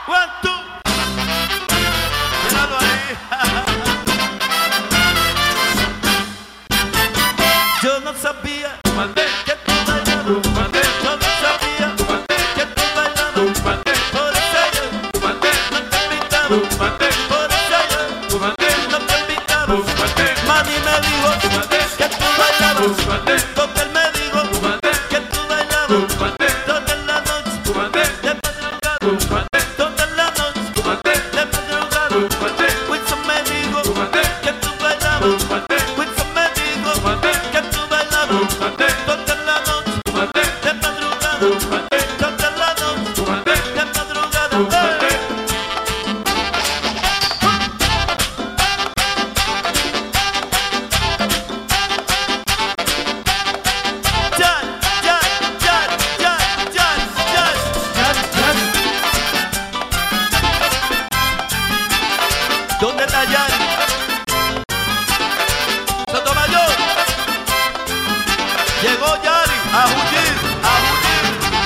One, two. Míralo ahí. Yo no sabía que tú bailabas. Yo no sabía que tú bailabas. Por eso yo no te invitaba. Por eso yo no te invitaba. Mami me dijo que tú bailabas. Porque él me dijo que tú bailabas. Toda la noche de madrugada. Toda la noche de madrugada. Wilson me dijo que tú bailabas. Wilson me dijo que tú bailabas. Toda la noche de madrugada. Toda la noche de madrugada. ¿Dónde está Yari? Sotomayor. Llegó Yari a huir, a huir.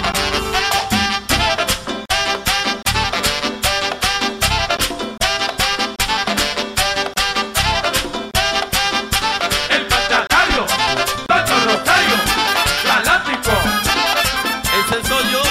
El mandatario, Don Rosario, galáctico. Ese soy yo.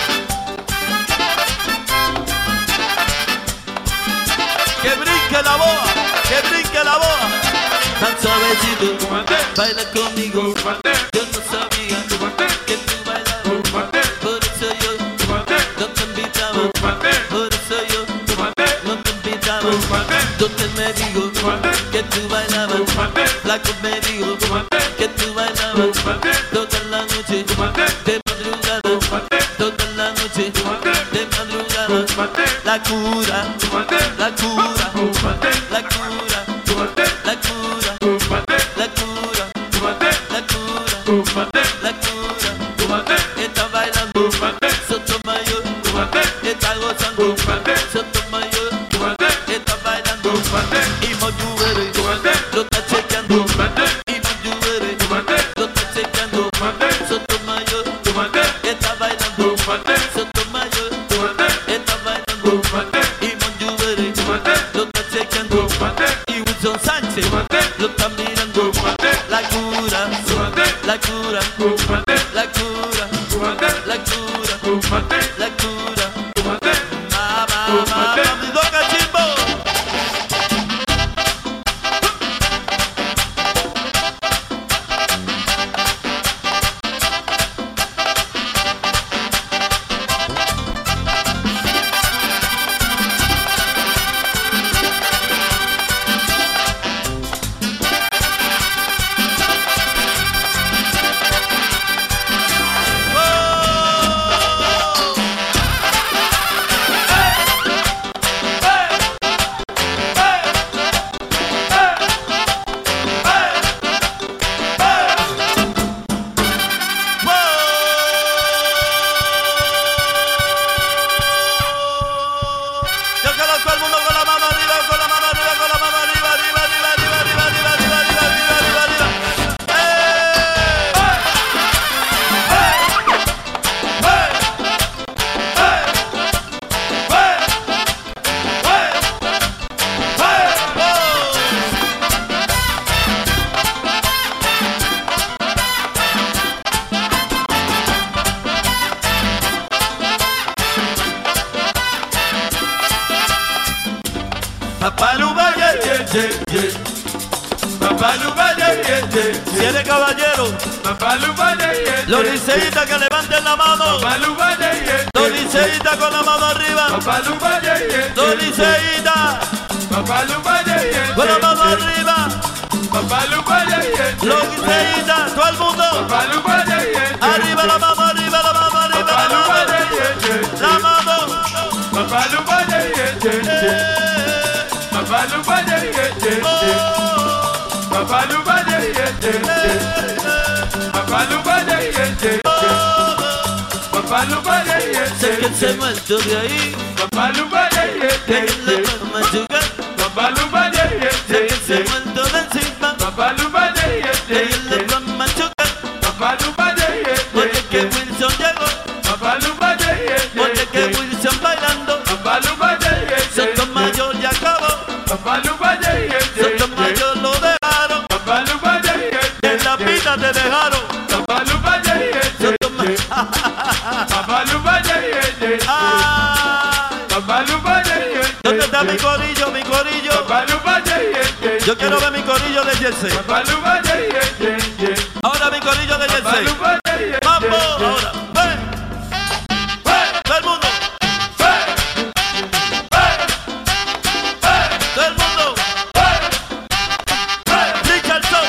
Que brinque la boa, que brinque la boa. Tan suavecito, baila conmigo. Yo no sabía que tú bailabas. Por eso yo no te invitaba. Por eso yo no te invitaba. Donde me dijo que tú bailabas. Flaco me dijo que tú bailabas. Toda la noche de madrugada. Toda la noche de madrugada. La cura, la cura, la cura, la cura, la cura, la cura, está bailando, Sotomayor, está gozando, Sotomayor, está bailando, y Moyubere, lo está chequeando, y Moyubere, lo está chequeando, Sotomayor, está bailando, Sotomayor, está bailando, y Moyubere, lo está chequeando, y Wilson Sánchez, lo está mirando, la cura, la cura, la cura, la cura, la cura, mamá, mi doca chimbo. Si eres caballero, los liceístas que levanten la mano, los liceístas con la mano arriba, los liceístas con la mano arriba, los liceístas, todo el mundo, arriba la mano, arriba la mano, arriba la mano, la mano. Sé que se muerto de ahí, que él le va a machucar. Sé que se muerto de encima, que él le va a machucar. Oye que Wilson llegó, oye que Wilson bailando. Maluma, Sotomayor ya acabó. Maluma, Sotomayor lo dejaron. Maluma, En la pista te dejaron. Maluma, Maluma, Ay, Maluma, ¿dónde está mi corillo, mi corillo? Maluma, Yo quiero ver mi corillo de Jersey. Maluma, Ahora mi corillo de Jersey. Maluma, Mambo, ahora. ¡Ven! Todo el mundo. Todo el mundo. Richardson.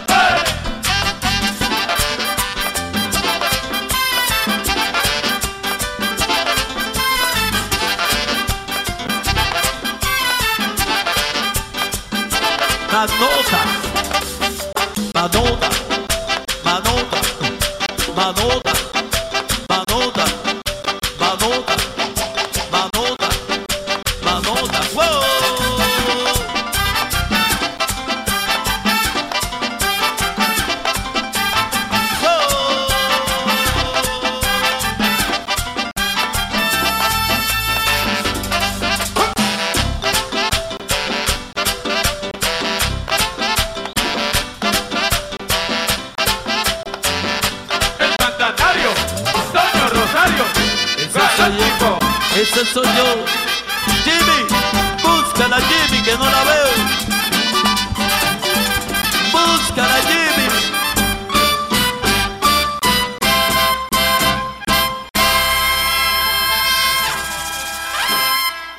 Manota. Manota. Manota. Manota. Manota. Manota. Manota. Manota. ¡Wow! el mandatario, Antonio Rosario, Galáctico. Ese soy yo. Jimmy, búscala Jimmy, que no la veo.